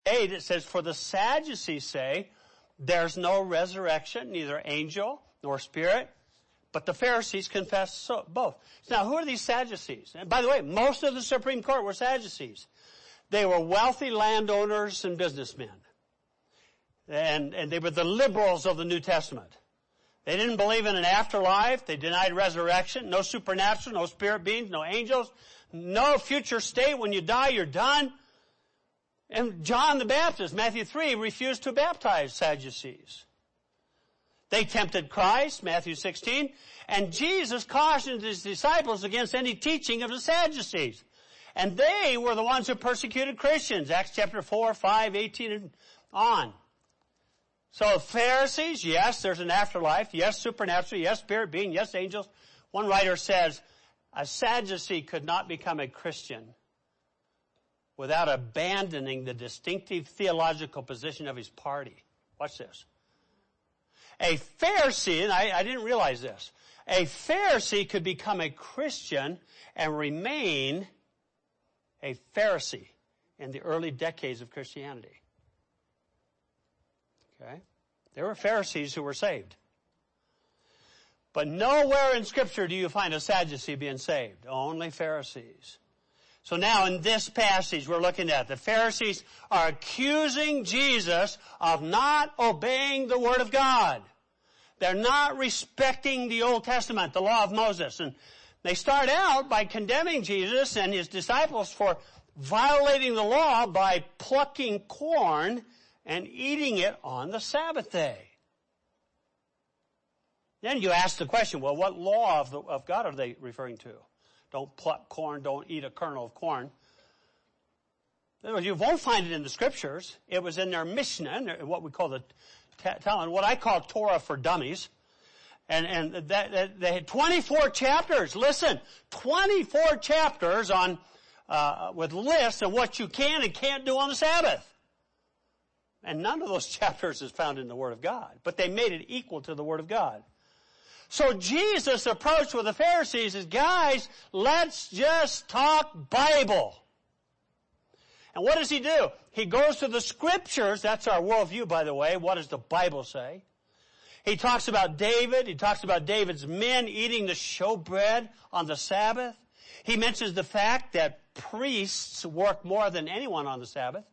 8, it says, for the Sadducees say, there's no resurrection, neither angel nor spirit, but the Pharisees confess both. Now, who are these Sadducees? And by the way, most of the Supreme Court were Sadducees. They were wealthy landowners and businessmen. And they were the liberals of the New Testament. They didn't believe in an afterlife. They denied resurrection, no supernatural, no spirit beings, no angels, no future state. When you die, you're done. And John the Baptist, Matthew 3, refused to baptize Sadducees. They tempted Christ, Matthew 16, and Jesus cautioned his disciples against any teaching of the Sadducees. And they were the ones who persecuted Christians, Acts chapter 4, 5, 18, and on. So Pharisees, yes, there's an afterlife. Yes, supernatural. Yes, spirit being. Yes, angels. One writer says, a Sadducee could not become a Christian without abandoning the distinctive theological position of his party. Watch this. A Pharisee, and I didn't realize this, a Pharisee could become a Christian and remain a Pharisee in the early decades of Christianity. Okay? There were Pharisees who were saved. But nowhere in Scripture do you find a Sadducee being saved. Only Pharisees. So now in this passage we're looking at, the Pharisees are accusing Jesus of not obeying the Word of God. They're not respecting the Old Testament, the law of Moses. And they start out by condemning Jesus and his disciples for violating the law by plucking corn and eating it on the Sabbath day. Then you ask the question, well, what law of God are they referring to? Don't pluck corn, don't eat a kernel of corn. You won't find it in the Scriptures. It was in their Mishnah, what we call the Talmud, what I call Torah for dummies. And that they had 24 chapters. Listen, 24 chapters on with lists of what you can and can't do on the Sabbath. And none of those chapters is found in the Word of God. But they made it equal to the Word of God. So Jesus' approach with the Pharisees is, guys, let's just talk Bible. And what does he do? He goes to the Scriptures. That's our worldview, by the way. What does the Bible say? He talks about David. He talks about David's men eating the showbread on the Sabbath. He mentions the fact that priests work more than anyone on the Sabbath.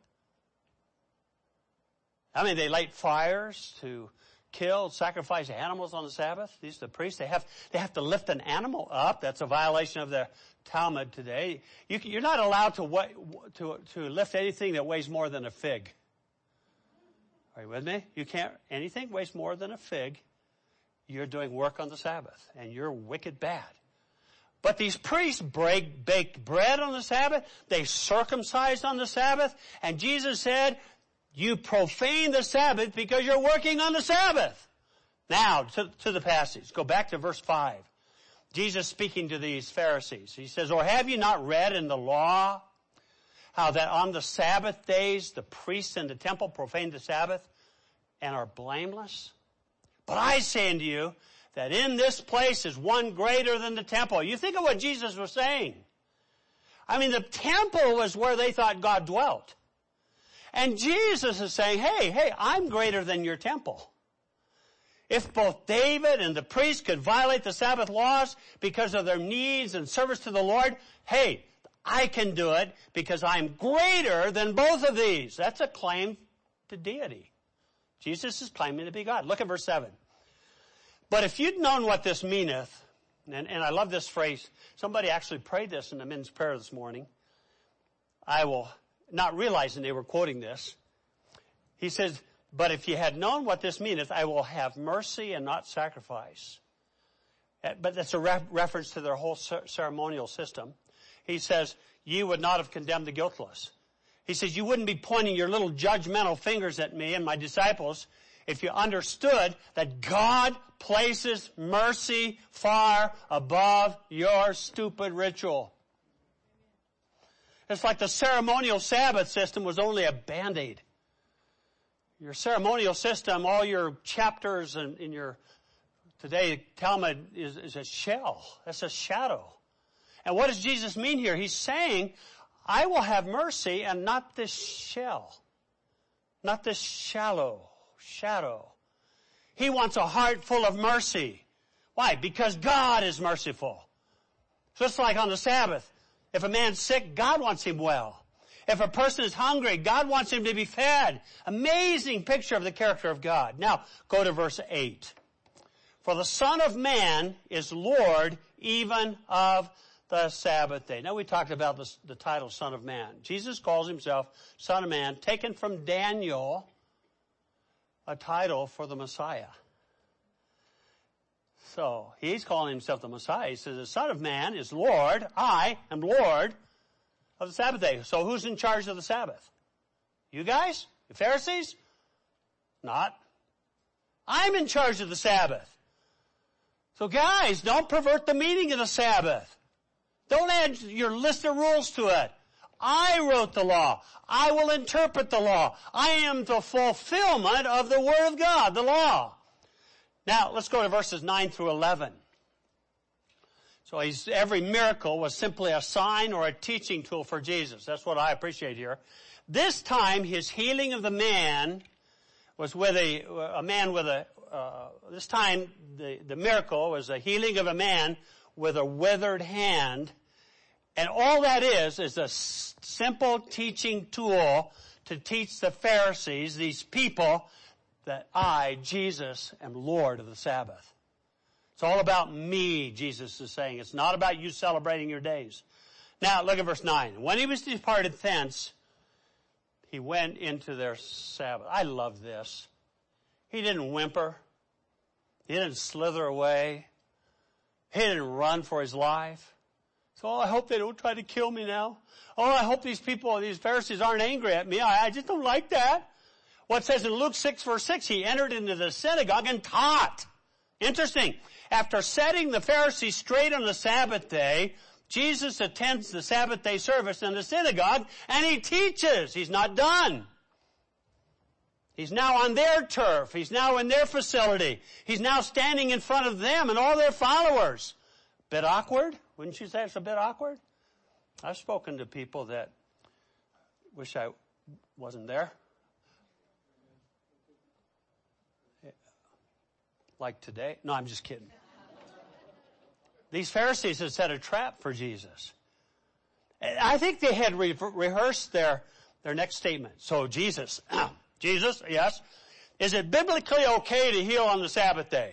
I mean, they light fires to kill, sacrifice animals on the Sabbath. These are the priests. They have to lift an animal up. That's a violation of the Talmud today. You're not allowed to lift anything that weighs more than a fig. Are you with me? You can't, anything weighs more than a fig, you're doing work on the Sabbath, and you're wicked bad. But these priests baked bread on the Sabbath. They circumcised on the Sabbath. And Jesus said, you profane the Sabbath because you're working on the Sabbath. Now, to the passage. Go back to verse 5. Jesus speaking to these Pharisees. He says, or have you not read in the law how that on the Sabbath days the priests in the temple profane the Sabbath and are blameless? But I say unto you that in this place is one greater than the temple. You think of what Jesus was saying. I mean, the temple was where they thought God dwelt. And Jesus is saying, hey, I'm greater than your temple. If both David and the priests could violate the Sabbath laws because of their needs and service to the Lord, hey, I can do it because I'm greater than both of these. That's a claim to deity. Jesus is claiming to be God. Look at verse 7. But if you'd known what this meaneth, and I love this phrase, somebody actually prayed this in the men's prayer this morning. I will, not realizing they were quoting this. He says, but if you had known what this meaneth, I will have mercy and not sacrifice. But that's a reference to their whole ceremonial system. He says, ye would not have condemned the guiltless. He says, you wouldn't be pointing your little judgmental fingers at me and my disciples if you understood that God places mercy far above your stupid ritual. It's like the ceremonial Sabbath system was only a Band-Aid. Your ceremonial system, all your chapters in your today Talmud is a shell. That's a shadow. And what does Jesus mean here? He's saying, I will have mercy and not this shell. not this shallow shadow. He wants a heart full of mercy. Why? Because God is merciful. Just like on the Sabbath. If a man's sick, God wants him well. If a person is hungry, God wants him to be fed. Amazing picture of the character of God. Now, go to verse 8. For the Son of Man is Lord even of the Sabbath day. Now we talked about the title Son of Man. Jesus calls himself Son of Man, taken from Daniel, a title for the Messiah. So he's calling himself the Messiah. He says, the Son of Man is Lord. I am Lord of the Sabbath day. So who's in charge of the Sabbath? You guys? The Pharisees? Not. I'm in charge of the Sabbath. So guys, don't pervert the meaning of the Sabbath. Don't add your list of rules to it. I wrote the law. I will interpret the law. I am the fulfillment of the Word of God, the law. Now, let's go to verses 9 through 11. So every miracle was simply a sign or a teaching tool for Jesus. That's what I appreciate here. This time, his healing of the man was with a man with this time, the miracle was a healing of a man with a withered hand. And all that is a simple teaching tool to teach the Pharisees, these people, that I, Jesus, am Lord of the Sabbath. It's all about me, Jesus is saying. It's not about you celebrating your days. Now, look at verse 9. When he was departed thence, he went into their Sabbath. I love this. He didn't whimper. He didn't slither away. He didn't run for his life. So, I hope they don't try to kill me now. Oh, I hope these Pharisees aren't angry at me. I just don't like that. What says in Luke 6 verse 6, he entered into the synagogue and taught. Interesting. After setting the Pharisees straight on the Sabbath day, Jesus attends the Sabbath day service in the synagogue and he teaches. He's not done. He's now on their turf. He's now in their facility. He's now standing in front of them and all their followers. Bit awkward? Wouldn't you say it's a bit awkward? I've spoken to people that wish I wasn't there. Like today. No, I'm just kidding. These Pharisees had set a trap for Jesus. I think they had rehearsed their next statement. So Jesus, yes. Is it biblically okay to heal on the Sabbath day?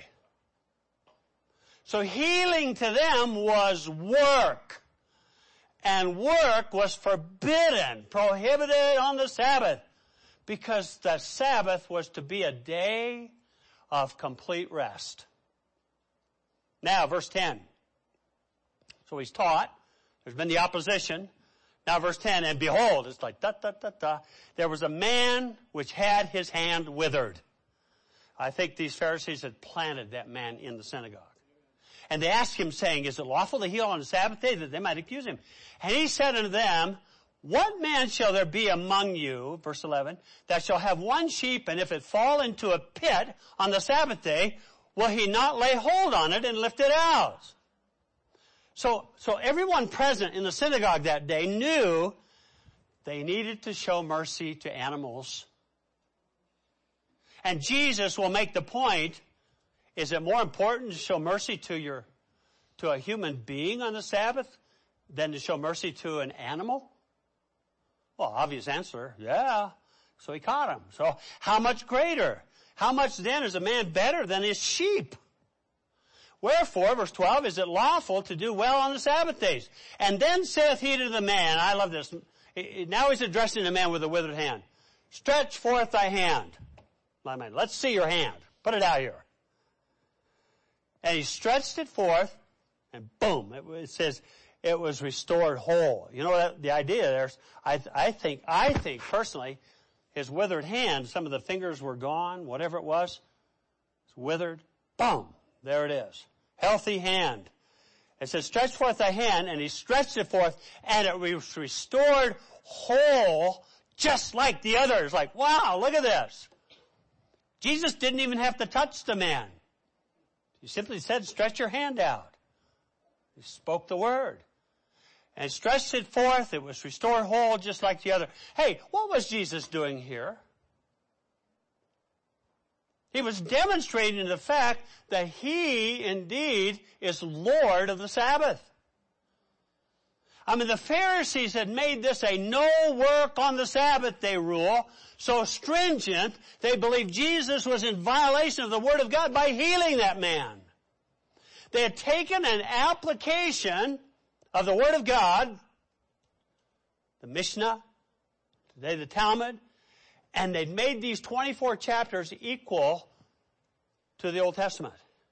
So healing to them was work. And work was forbidden, prohibited on the Sabbath. Because the Sabbath was to be a day of complete rest. Now, verse 10. So he's taught. There's been the opposition. Now, verse 10. And behold, it's like there was a man which had his hand withered. I think these Pharisees had planted that man in the synagogue. And they asked him, saying, is it lawful to heal on the Sabbath day? That they might accuse him. And he said unto them, what man shall there be among you, verse 11, that shall have one sheep, and if it fall into a pit on the Sabbath day, will he not lay hold on it and lift it out? So everyone present in the synagogue that day knew they needed to show mercy to animals. And Jesus will make the point, is it more important to show mercy to a human being on the Sabbath than to show mercy to an animal? Well, obvious answer, yeah. So he caught him. So how much greater? How much then is a man better than his sheep? Wherefore, verse 12, is it lawful to do well on the Sabbath days? And then saith he to the man, I love this. Now he's addressing the man with a withered hand. Stretch forth thy hand. My man, let's see your hand. Put it out here. And he stretched it forth, and boom, it says, it was restored whole. You know the idea there's, I think personally, his withered hand, some of the fingers were gone, whatever it was, it's withered, boom, there it is. Healthy hand. It says, stretch forth thy hand, and he stretched it forth, and it was restored whole, just like the others. Like, wow, look at this. Jesus didn't even have to touch the man. He simply said, stretch your hand out. He spoke the word. And stretched it forth. It was restored whole just like the other. Hey, what was Jesus doing here? He was demonstrating the fact that he indeed is Lord of the Sabbath. I mean, the Pharisees had made this a no work on the Sabbath day rule, so stringent, they believed Jesus was in violation of the Word of God by healing that man. They had taken an application of the Word of God, the Mishnah, today the Talmud, and they'd made these 24 chapters equal to the Old Testament.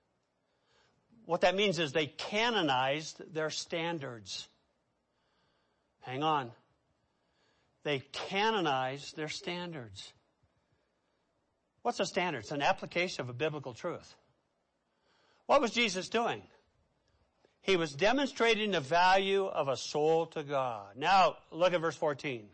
What that means is they canonized their standards. Hang on. They canonized their standards. What's a standard? It's an application of a biblical truth. What was Jesus doing? He was demonstrating the value of a soul to God. Now, look at verse 14.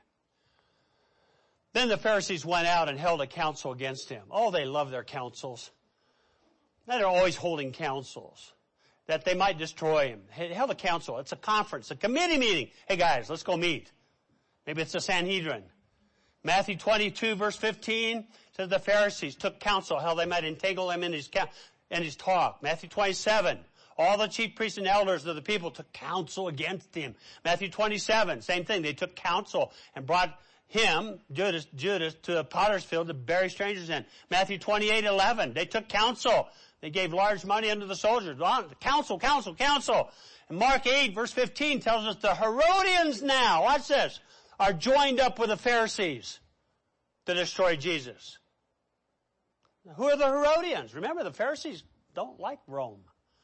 Then the Pharisees went out and held a council against him. Oh, they love their councils. They're always holding councils that they might destroy him. They held a council. It's a conference, a committee meeting. Hey guys, let's go meet. Maybe it's the Sanhedrin. Matthew 22 verse 15 says the Pharisees took counsel how they might entangle him in his talk. Matthew 27, all the chief priests and elders of the people took counsel against him. Matthew 27, same thing. They took counsel and brought him, Judas, to a potter's field to bury strangers in. Matthew 28:11, they took counsel. They gave large money unto the soldiers. Counsel. And Mark 8 verse 15 tells us the Herodians now, watch this, are joined up with the Pharisees to destroy Jesus. Now, who are the Herodians? Remember, the Pharisees don't like Rome.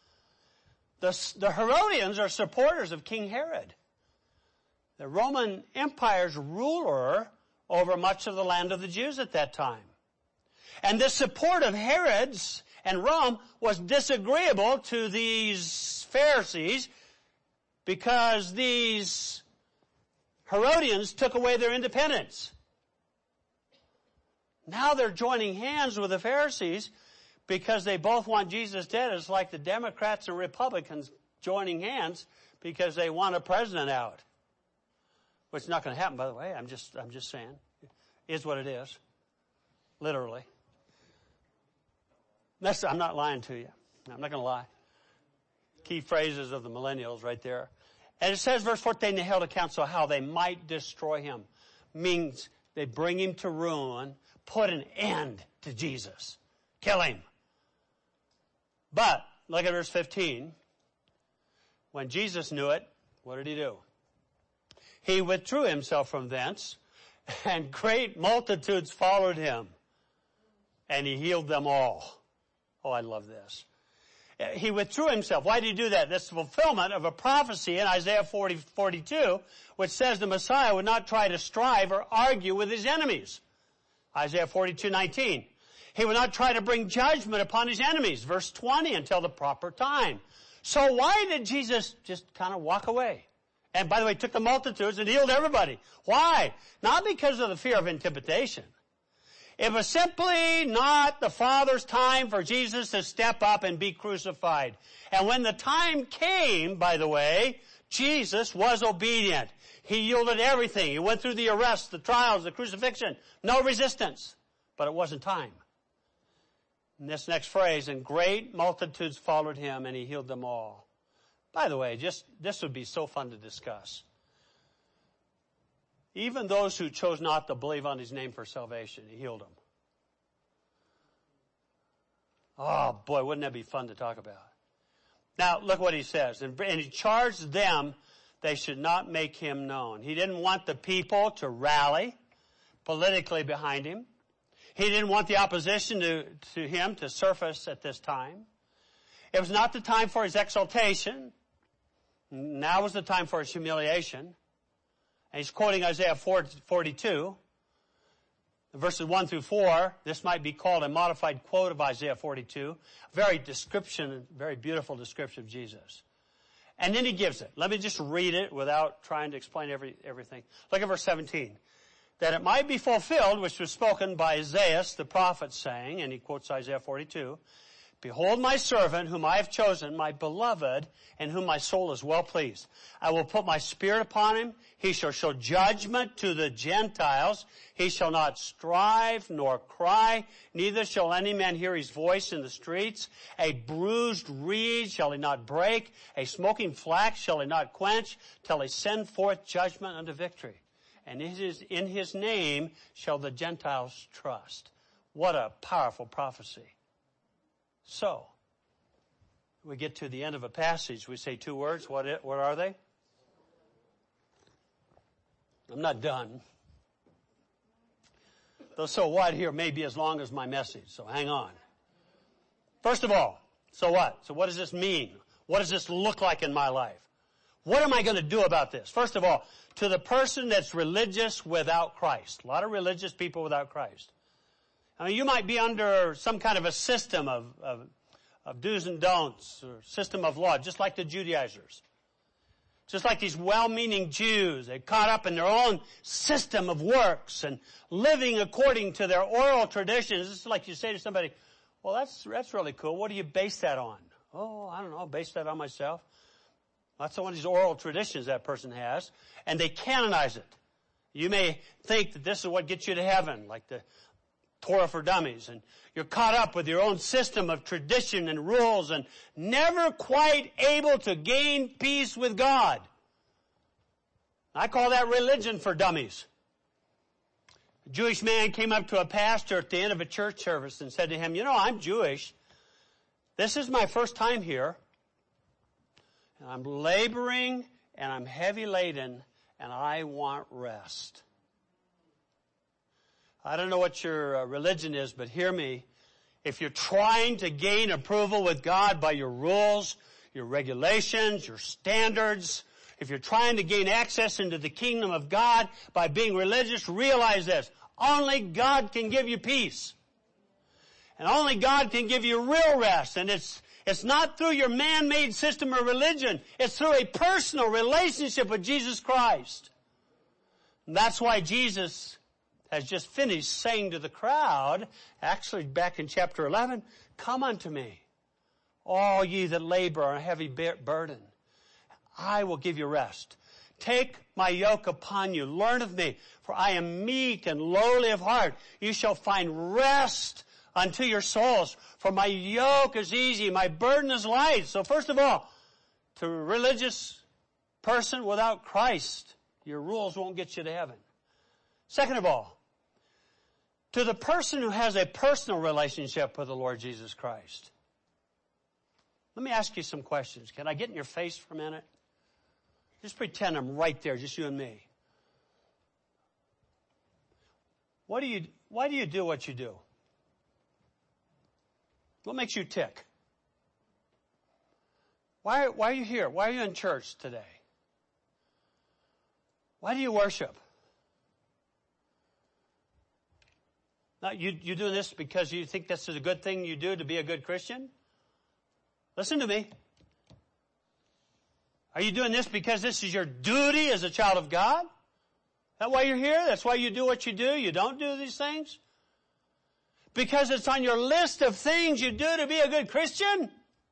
The Herodians are supporters of King Herod, the Roman Empire's ruler over much of the land of the Jews at that time. And this support of Herod's and Rome was disagreeable to these Pharisees because these Herodians took away their independence. Now they're joining hands with the Pharisees because they both want Jesus dead. It's like the Democrats and Republicans joining hands because they want a president out. Which is not going to happen, by the way. I'm just saying. It is what it is. Literally. I'm not lying to you. I'm not going to lie. Key phrases of the millennials right there. And it says, verse 14, they held a council how they might destroy him. Means they bring him to ruin, put an end to Jesus. Kill him. But, look at verse 15. When Jesus knew it, what did he do? He withdrew himself from thence, and great multitudes followed him, and he healed them all. Oh, I love this. He withdrew himself. Why did he do that? That's the fulfillment of a prophecy in Isaiah 42, which says the Messiah would not try to strive or argue with his enemies. Isaiah 42:19. He would not try to bring judgment upon his enemies. Verse 20, until the proper time. So why did Jesus just kind of walk away? And by the way, took the multitudes and healed everybody. Why? Not because of the fear of intimidation. It was simply not the Father's time for Jesus to step up and be crucified. And when the time came, by the way, Jesus was obedient. He yielded everything. He went through the arrest, the trials, the crucifixion. No resistance. But it wasn't time. And this next phrase, and great multitudes followed him, and he healed them all. By the way, this would be so fun to discuss. Even those who chose not to believe on his name for salvation, he healed them. Oh boy, wouldn't that be fun to talk about? Now, look what he says. And he charged them they should not make him known. He didn't want the people to rally politically behind him. He didn't want the opposition to him to surface at this time. It was not the time for his exaltation. Now was the time for his humiliation. And he's quoting Isaiah 42, verses 1 through 4. This might be called a modified quote of Isaiah 42. Very beautiful description of Jesus. And then he gives it. Let me just read it without trying to explain everything. Look at verse 17. That it might be fulfilled, which was spoken by Isaiah the prophet, saying, and he quotes Isaiah 42, Behold my servant whom I have chosen, my beloved, in whom my soul is well pleased. I will put my spirit upon him. He shall show judgment to the Gentiles. He shall not strive nor cry, neither shall any man hear his voice in the streets. A bruised reed shall he not break, a smoking flax shall he not quench, till he send forth judgment unto victory. And it is in his name shall the Gentiles trust. What a powerful prophecy. So, we get to the end of a passage. We say two words. What are they? I'm not done. The so what here may be as long as my message, so hang on. First of all, so what? So what does this mean? What does this look like in my life? What am I going to do about this? First of all, to the person that's religious without Christ. A lot of religious people without Christ. I mean, you might be under some kind of a system of do's and don'ts, or system of law, just like the Judaizers. Just like these well-meaning Jews. They caught up in their own system of works and living according to their oral traditions. It's like you say to somebody, well, that's really cool. What do you base that on? Oh, I don't know. Base that on myself. That's one of these oral traditions that person has. And they canonize it. You may think that this is what gets you to heaven, like the Torah for Dummies, and you're caught up with your own system of tradition and rules and never quite able to gain peace with God. I call that religion for dummies. A Jewish man came up to a pastor at the end of a church service and said to him, I'm Jewish. This is my first time here. And I'm laboring and I'm heavy laden and I want rest. I don't know what your religion is, but hear me. If you're trying to gain approval with God by your rules, your regulations, your standards, if you're trying to gain access into the kingdom of God by being religious, realize this. Only God can give you peace. And only God can give you real rest. And it's not through your man-made system of religion. It's through a personal relationship with Jesus Christ. And that's why Jesus has just finished saying to the crowd, actually back in chapter 11, come unto me, all ye that labor and are heavy burden. I will give you rest. Take my yoke upon you. Learn of me, for I am meek and lowly of heart. You shall find rest unto your souls. For my yoke is easy, my burden is light. So first of all, to a religious person without Christ, your rules won't get you to heaven. Second of all, to the person who has a personal relationship with the Lord Jesus Christ. Let me ask you some questions. Can I get in your face for a minute? Just pretend I'm right there, just you and me. Why do you do what you do? What makes you tick? Why are you here? Why are you in church today? Why do you worship? Now, you do this because you think this is a good thing you do to be a good Christian? Listen to me. Are you doing this because this is your duty as a child of God? Is that why you're here? That's why you do what you do? You don't do these things? Because it's on your list of things you do to be a good Christian?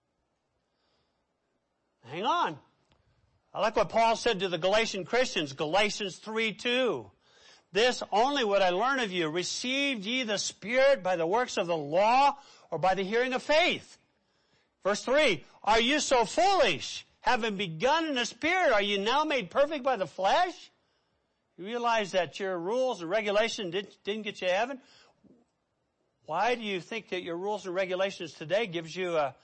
Hang on. I like what Paul said to the Galatian Christians, Galatians 3:2. This only would I learn of you. Received ye the Spirit by the works of the law or by the hearing of faith? Verse 3, are you so foolish? Having begun in the Spirit, are you now made perfect by the flesh? You realize that your rules and regulations didn't get you to heaven? Why do you think that your rules and regulations today gives you a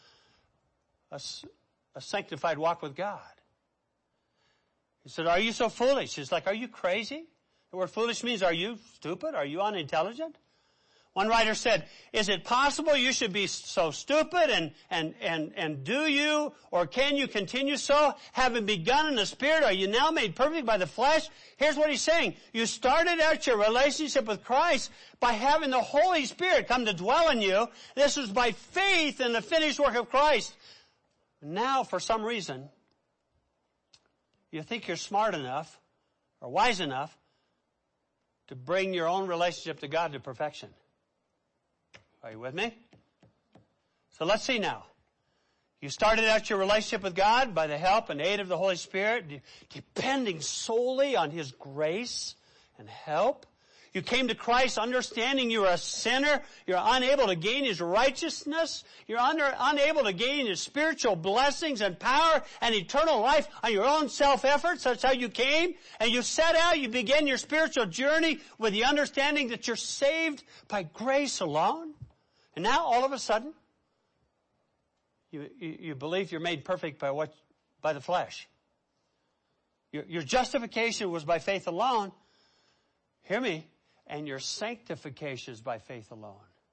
sanctified walk with God? He said, are you so foolish? He's like, are you crazy? The word foolish means, are you stupid? Are you unintelligent? One writer said, is it possible you should be so stupid and do you or can you continue so? Having begun in the Spirit, are you now made perfect by the flesh? Here's what he's saying. You started out your relationship with Christ by having the Holy Spirit come to dwell in you. This was by faith in the finished work of Christ. Now, for some reason, you think you're smart enough or wise enough to bring your own relationship to God to perfection. Are you with me? So let's see now. You started out your relationship with God by the help and aid of the Holy Spirit, depending solely on His grace and help. You came to Christ understanding you are a sinner. You're unable to gain His righteousness. You're unable to gain His spiritual blessings and power and eternal life on your own self-efforts. That's how you came. And you set out, you began your spiritual journey with the understanding that you're saved by grace alone. And now, all of a sudden, you believe you're made perfect by the flesh. Your justification was by faith alone. Hear me. And your sanctification is by faith alone.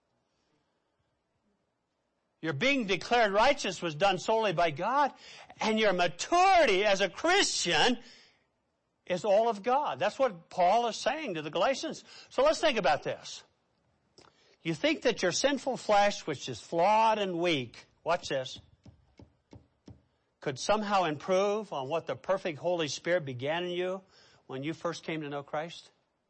Your being declared righteous was done solely by God. And your maturity as a Christian is all of God. That's what Paul is saying to the Galatians. So let's think about this. You think that your sinful flesh, which is flawed and weak, watch this, could somehow improve on what the perfect Holy Spirit began in you when you first came to know Christ?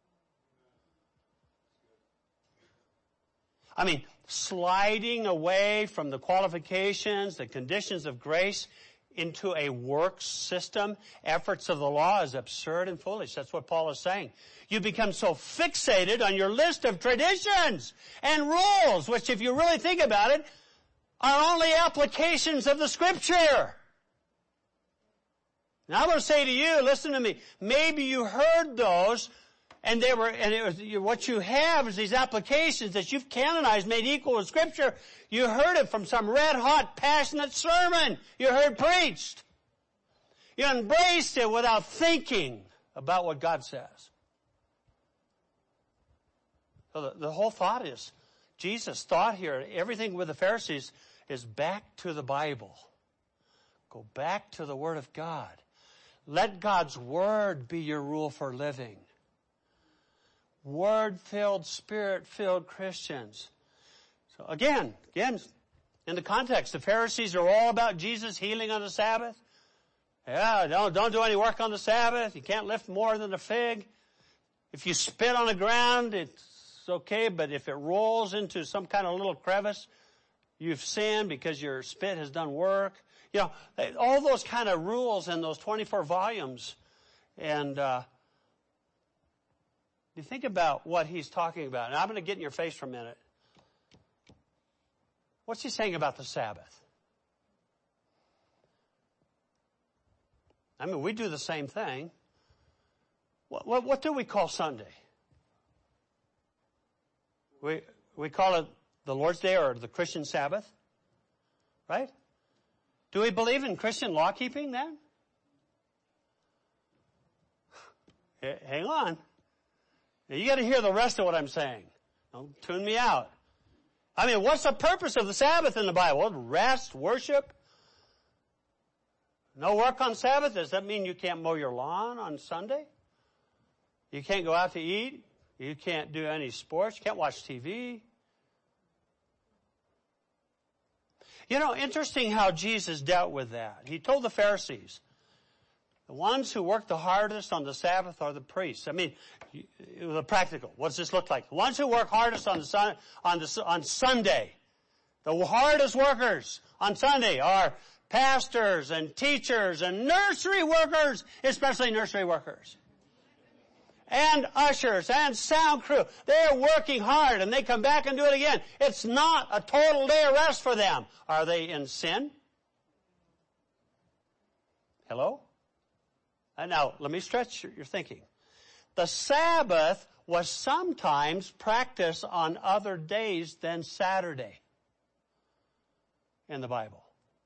I mean, sliding away from the qualifications, the conditions of grace into a works system, efforts of the law is absurd and foolish. That's what Paul is saying. You become so fixated on your list of traditions and rules, which if you really think about it, are only applications of the Scripture. Now I want to say to you, listen to me, maybe you heard those and what you have is these applications that you've canonized, made equal with Scripture. You heard it from some red-hot, passionate sermon you heard preached. You embraced it without thinking about what God says. So the whole thought is, Jesus' thought here, everything with the Pharisees is back to the Bible. Go back to the Word of God. Let God's Word be your rule for living. Word-filled, Spirit-filled Christians. So again, in the context, the Pharisees are all about Jesus healing on the Sabbath. Yeah, don't do any work on the Sabbath. You can't lift more than a fig. If you spit on the ground, it's okay, but if it rolls into some kind of little crevice, you've sinned because your spit has done work. You know, all those kind of rules in those 24 volumes. And you think about what he's talking about. And I'm going to get in your face for a minute. What's he saying about the Sabbath? I mean, we do the same thing. What do we call Sunday? We call it the Lord's Day or the Christian Sabbath, right? Do we believe in Christian law keeping then? Hang on. Now, you got to hear the rest of what I'm saying. Don't tune me out. I mean, what's the purpose of the Sabbath in the Bible? Rest, worship. No work on Sabbath. Does that mean you can't mow your lawn on Sunday? You can't go out to eat? You can't do any sports? You can't watch TV? You know, interesting how Jesus dealt with that. He told the Pharisees, the ones who work the hardest on the Sabbath are the priests. I mean, the practical. What does this look like? The ones who work hardest on Sunday, the hardest workers on Sunday are pastors and teachers and nursery workers, especially nursery workers. And ushers and sound crew. They're working hard and they come back and do it again. It's not a total day of rest for them. Are they in sin? Hello? And now, let me stretch your thinking. The Sabbath was sometimes practiced on other days than Saturday in the Bible.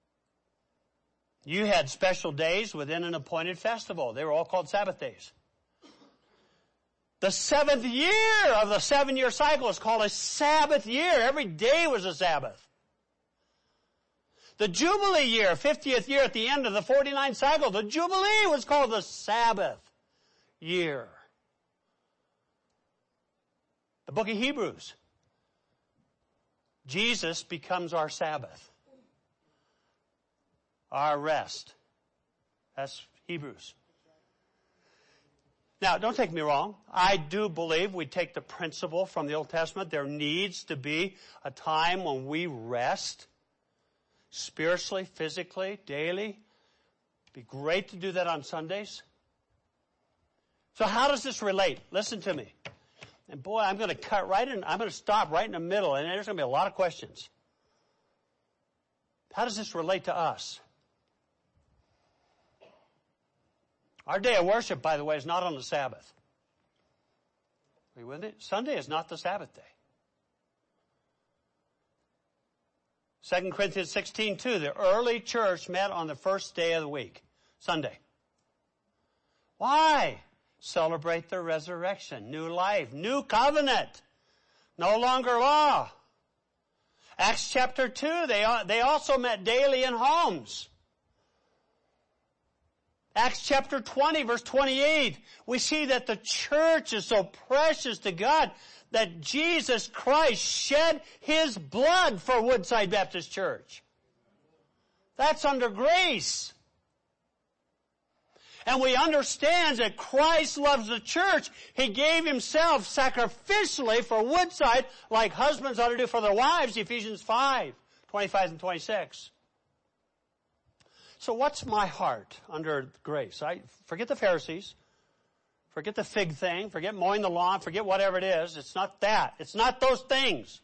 You had special days within an appointed festival. They were all called Sabbath days. The seventh year of the 7-year cycle is called a Sabbath year. Every day was a Sabbath. The Jubilee year, 50th year at the end of the 49th cycle, the Jubilee was called the Sabbath year. The book of Hebrews. Jesus becomes our Sabbath. Our rest. That's Hebrews. Now, don't take me wrong. I do believe we take the principle from the Old Testament. There needs to be a time when we rest spiritually, physically, daily. It'd be great to do that on Sundays. So how does this relate? Listen to me. And boy, I'm going to cut right in. I'm going to stop right in the middle, and there's going to be a lot of questions. How does this relate to us? Our day of worship, by the way, is not on the Sabbath. Are you with me? Sunday is not the Sabbath day. 2 Corinthians 16:2, the early church met on the first day of the week, Sunday. Why? Celebrate the resurrection, new life, new covenant, no longer law. Acts chapter 2, they also met daily in homes. Acts chapter 20, verse 28, we see that the church is so precious to God that Jesus Christ shed His blood for Woodside Baptist Church. That's under grace. And we understand that Christ loves the church. He gave Himself sacrificially for Woodside, like husbands ought to do for their wives, Ephesians 5:25 and 26. So what's my heart under grace? Forget the Pharisees. Forget the fig thing. Forget mowing the lawn. Forget whatever it is. It's not that. It's not those things.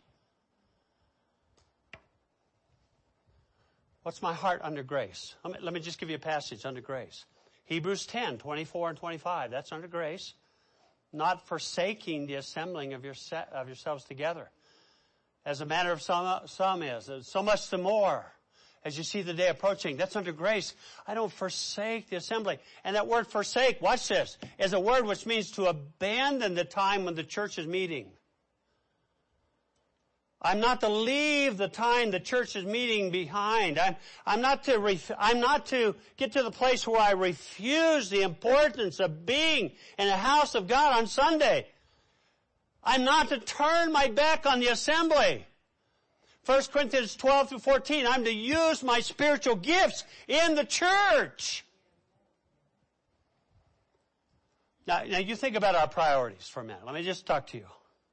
What's my heart under grace? Let me just give you a passage under grace. Hebrews 10:24 and 25. That's under grace. Not forsaking the assembling of yourselves together, as a manner of some is. So much the more as you see the day approaching. That's under grace. I don't forsake the assembly. And that word forsake, watch this, is a word which means to abandon the time when the church is meeting. I'm not to leave the time the church is meeting behind. I'm not to get to the place where I refuse the importance of being in the house of God on Sunday. I'm not to turn my back on the assembly. 1 Corinthians 12 through 14, I'm to use my spiritual gifts in the church. Now you think about our priorities for a minute. Let me just talk to you.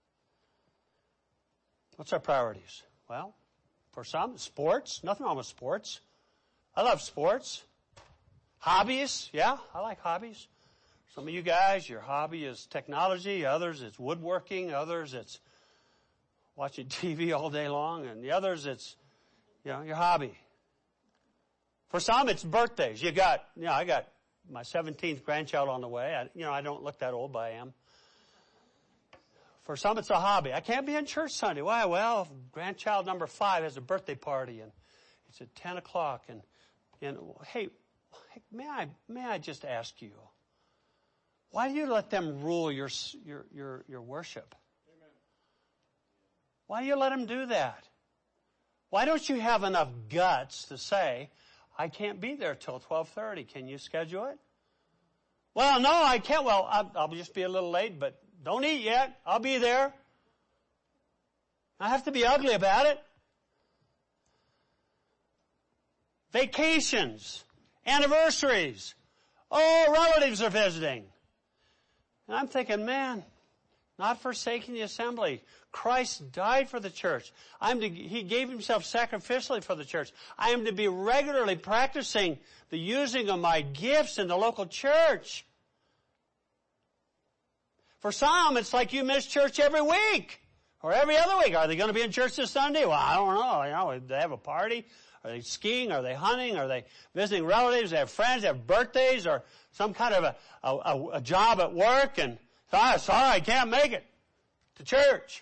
What's our priorities? Well, for some, sports. Nothing wrong with sports. I love sports. Hobbies. Yeah, I like hobbies. Some of you guys, your hobby is technology. Others, it's woodworking. Others, it's watching TV all day long. And the others, it's, your hobby. For some, it's birthdays. I got my 17th grandchild on the way. I don't look that old, but I am. For some, it's a hobby. I can't be in church Sunday. Why? Well, grandchild number 5 has a birthday party, and it's at 10 o'clock. And hey, may I just ask you, why do you let them rule your worship? Amen. Why do you let them do that? Why don't you have enough guts to say, I can't be there till 12:30. Can you schedule it? Well, no, I can't. Well, I'll just be a little late, but don't eat yet. I'll be there. I have to be ugly about it. Vacations, anniversaries. Oh, relatives are visiting. And I'm thinking, man, not forsaking the assembly. Christ died for the church. He gave Himself sacrificially for the church. I am to be regularly practicing the using of my gifts in the local church. For some, it's like you miss church every week or every other week. Are they going to be in church this Sunday? Well, I don't know. They have a party. Are they skiing? Are they hunting? Are they visiting relatives? They have friends. They have birthdays or some kind of a job at work. And sorry, I can't make it to church.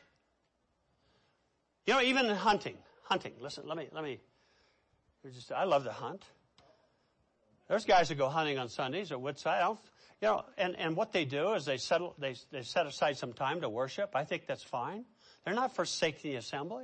Even hunting. Listen, let me. I love to hunt. There's guys that go hunting on Sundays at Woodside. And what they do is they set aside some time to worship. I think that's fine. They're not forsaking the assembly.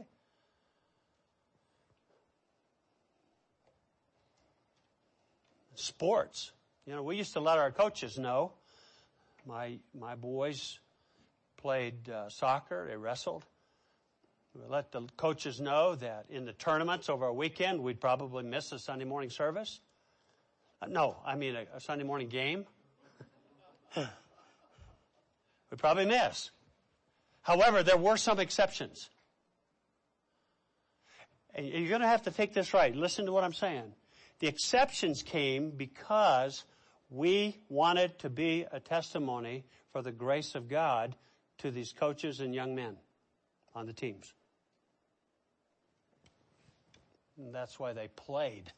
Sports. We used to let our coaches know. My boys played soccer. They wrestled. We let the coaches know that in the tournaments over a weekend, we'd probably miss a Sunday morning service. No, I mean a Sunday morning game. We probably miss. However, there were some exceptions. And you're going to have to take this right. Listen to what I'm saying. The exceptions came because we wanted to be a testimony for the grace of God to these coaches and young men on the teams. And that's why they played.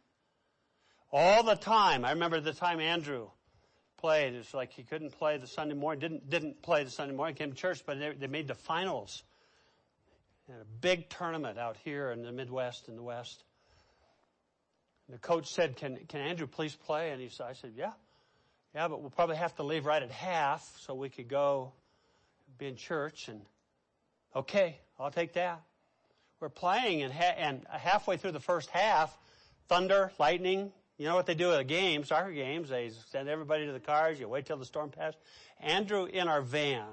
All the time. I remember the time Andrew played. It's like he couldn't play the Sunday morning, didn't play the Sunday morning, came to church, but they made the finals. In a big tournament out here in the Midwest and the West. And the coach said, can Andrew please play? And I said, yeah, but we'll probably have to leave right at half so we could go be in church. And okay, I'll take that. We're playing, and halfway through the first half, thunder, lightning. You know what they do at a game, soccer games? They send everybody to the cars. You wait till the storm passes. Andrew in our van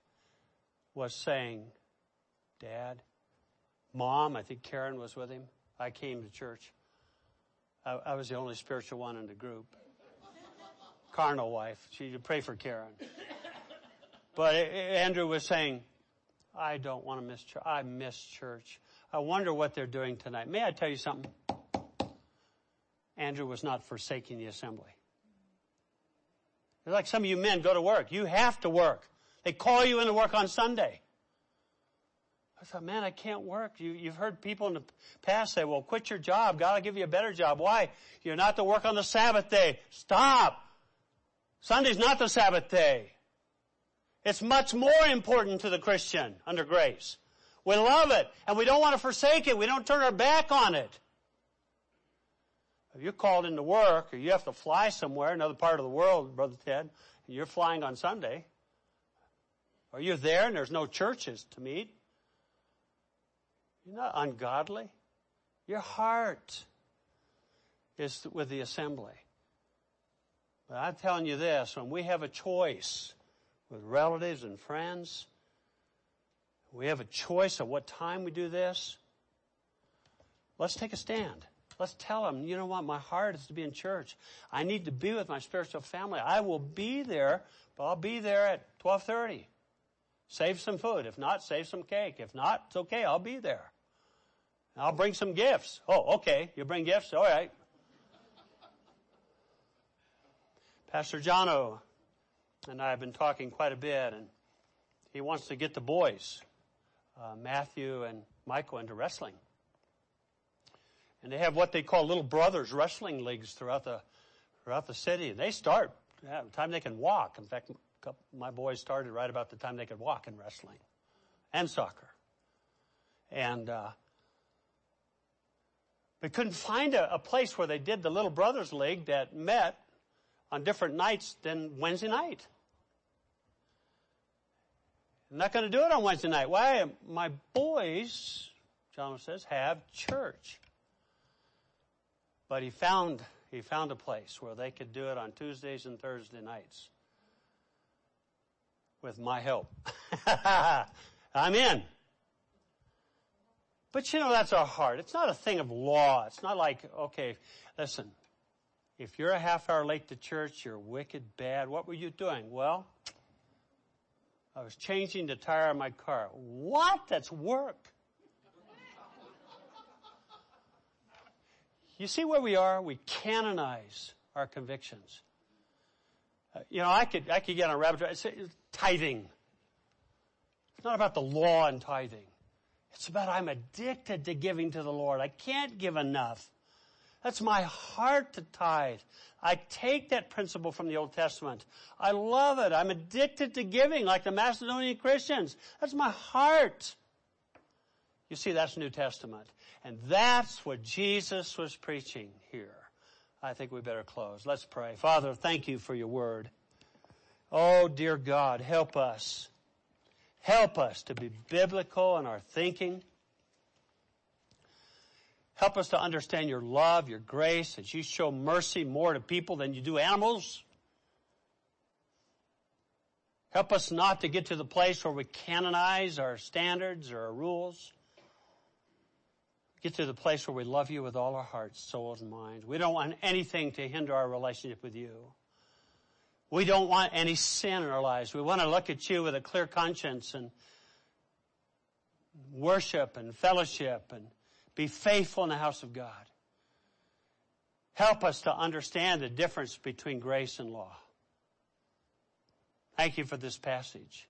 was saying, Dad, Mom, I think Karen was with him. I came to church. I was the only spiritual one in the group. Carnal wife. She pray for Karen. But Andrew was saying, I don't want to miss church. I miss church. I wonder what they're doing tonight. May I tell you something? Andrew was not forsaking the assembly. It's like some of you men go to work. You have to work. They call you in to work on Sunday. I thought, man, I can't work. You've heard people in the past say, well, quit your job. God will give you a better job. Why? You're not to work on the Sabbath day. Stop. Sunday's not the Sabbath day. It's much more important to the Christian under grace. We love it, and we don't want to forsake it. We don't turn our back on it. If you're called into work, or you have to fly somewhere, another part of the world, Brother Ted, and you're flying on Sunday, or you're there and there's no churches to meet, you're not ungodly. Your heart is with the assembly. But I'm telling you this, when we have a choice with relatives and friends, we have a choice of what time we do this, let's take a stand. Let's tell them, you know what, my heart is to be in church. I need to be with my spiritual family. I will be there, but I'll be there at 12:30. Save some food. If not, save some cake. If not, it's okay. I'll be there. I'll bring some gifts. Oh, okay. You bring gifts? All right. Pastor Jono and I have been talking quite a bit, and he wants to get the boys, Matthew and Michael, into wrestling. And they have what they call little brothers wrestling leagues throughout the city. And they start at the time they can walk. In fact, my boys started right about the time they could walk in wrestling and soccer. And we couldn't find a place where they did the Little Brothers League that met on different nights than Wednesday night. I'm not going to do it on Wednesday night. Why? My boys, John says, have church. But he found a place where they could do it on Tuesdays and Thursday nights. With my help. I'm in. But you know, that's our heart. It's not a thing of law. It's not like, okay, listen, if you're a half hour late to church, you're wicked bad. What were you doing? Well, I was changing the tire on my car. What? That's work. You see where we are? We canonize our convictions. I could get on a rabbit trail. It's tithing. It's not about the law and tithing. It's about I'm addicted to giving to the Lord. I can't give enough. That's my heart to tithe. I take that principle from the Old Testament. I love it. I'm addicted to giving like the Macedonian Christians. That's my heart. You see, that's New Testament. And that's what Jesus was preaching here. I think we better close. Let's pray. Father, thank you for your word. Oh, dear God, help us. Help us to be biblical in our thinking. Help us to understand your love, your grace, that you show mercy more to people than you do animals. Help us not to get to the place where we canonize our standards or our rules. Get to the place where we love you with all our hearts, souls, and minds. We don't want anything to hinder our relationship with you. We don't want any sin in our lives. We want to look at you with a clear conscience and worship and fellowship and Be faithful in the house of God. Help us to understand the difference between grace and law. Thank you for this passage.